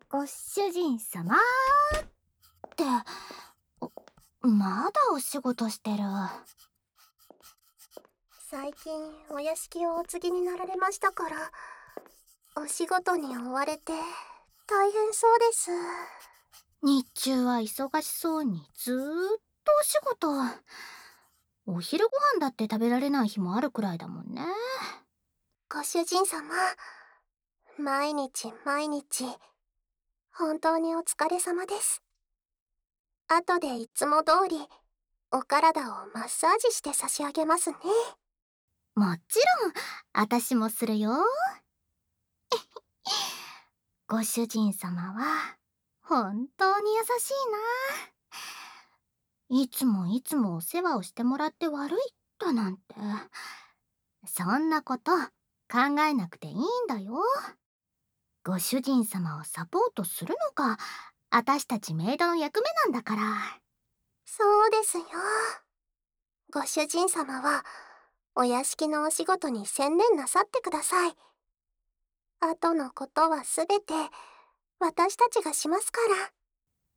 ご主人様って、まだお仕事してる。 最近お屋敷をお継ぎになられましたから、お仕事に追われて大変そうです。 日中は忙しそうにずーっとお仕事。お昼ご飯だって食べられない日もあるくらいだもんね。 ご主人様、毎日毎日本当にお疲れ様です。後でいつも通りお体をマッサージして差し上げますね。 もちろん、私もするよ。ご主人様は本当に優しいな。いつもいつもお世話をしてもらって悪いだなんて。そんなこと考えなくていいんだよ。ご主人様をサポートするのが私たちメイドの役目なんだから。 そうですよ。ご主人様はお屋敷のお仕事に専念なさってください。後のことはすべて私たちがしますから。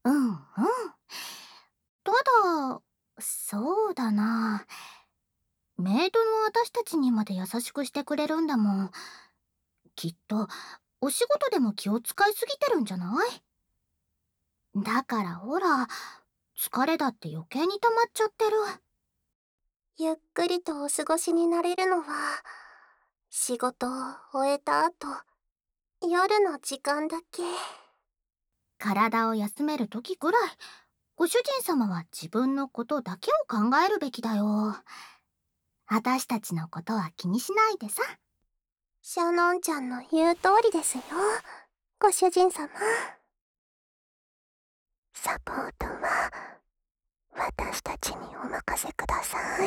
うんうん。ただ、そうだな。メイドの私たちにまで優しくしてくれるんだもん。きっとお仕事でも気を使いすぎてるんじゃない？だからほら、疲れだって余計に溜まっちゃってる。 ゆっくりとお過ごしになれるのは、仕事を終えた後、夜の時間だけ。 体を休める時くらい、ご主人様は自分のことだけを考えるべきだよ。私たちのことは気にしないでさ。 シャノンちゃんの言う通りですよ、ご主人様。サポートは私たちにお任せください。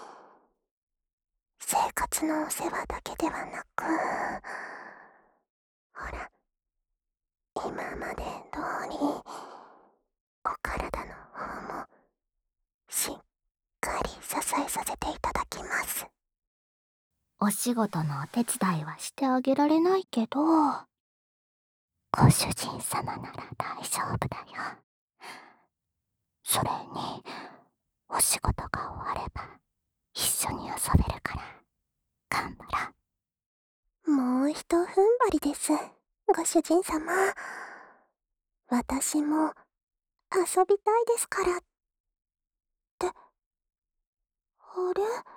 生活のお世話だけではなく、ほら、今まで通りお体の方もしっかり支えさせていただきます。 お仕事のお手伝いはしてあげられないけど、ご主人様なら大丈夫だよ。それに、お仕事が終われば一緒に遊べるから頑張ろう。 もうひと踏ん張りです、ご主人様。私も遊びたいですからって。あれ、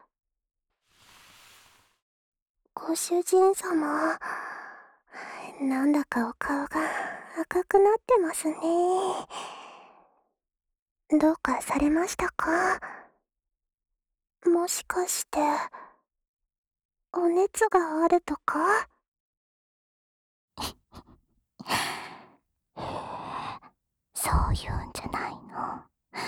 ご主人様、なんだかお顔が赤くなってますね。どうかされましたか？もしかしてお熱があるとか？ そういうんじゃないの。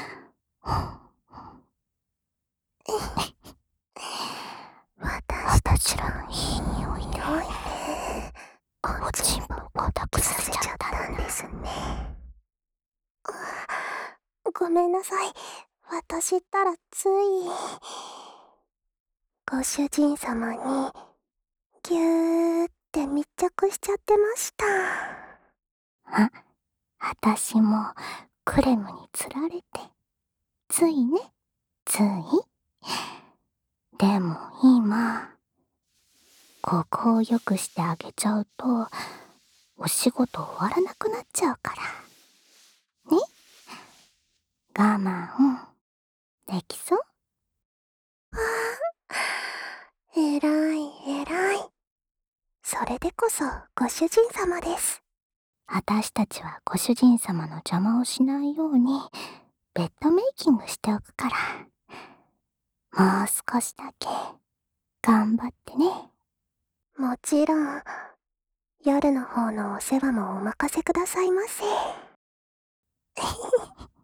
私らのいい匂いでおちんぽを固くさせちゃったんだ。 ですね。ごめんなさい。私ったらつい。ご主人様にぎゅーって密着しちゃってました。 私もクレムにつられて、ついね、つい。でも今、ここを良くしてあげちゃうと、お仕事終わらなくなっちゃうから。ね？我慢、できそう？ えらいえらい。それでこそご主人様です。 私たちはご主人様の邪魔をしないように、ベッドメイキングしておくから。もう少しだけ、頑張ってね。 もちろん、夜の方のお世話もお任せくださいませ。